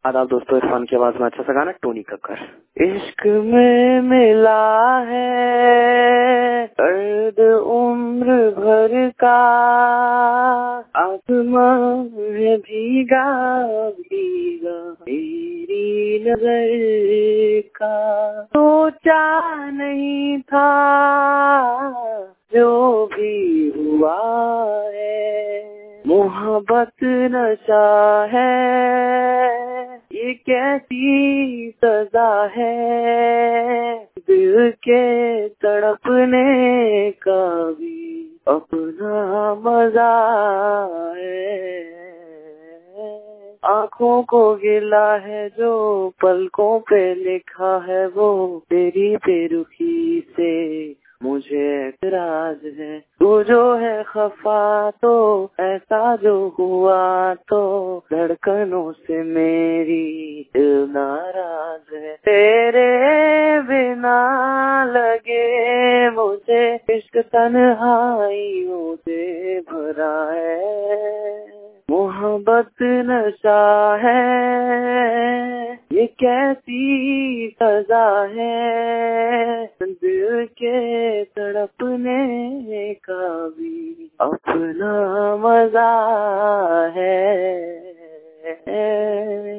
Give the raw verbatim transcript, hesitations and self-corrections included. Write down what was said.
आदाब दोस्तों, इरफान की आवाज में अच्छा सा गाना, टोनी कक्कर। इश्क में मिला है दर्द उम्र भर का, आसमां है भीगा भीगा मेरी नजर का। सोचा नहीं था जो भी हुआ है, मोहब्बत नशा है, ये कैसी सजा है। दिल के तड़पने का भी अपना मजा है। आँखों को गिला है जो पलकों पे लिखा है, वो तेरी बेरुखी से मुझे एतराज है। तू जो है खफा तो ऐसा जो हुआ, तो धड़कनों से मेरी दिल नाराज है। तेरे बिना लगे मुझे इश्क तन्हाइयों से भरा है। मोहब्बत नशा है, ये कैसी सजा है। दिल के तड़पने का भी अपना मजा है।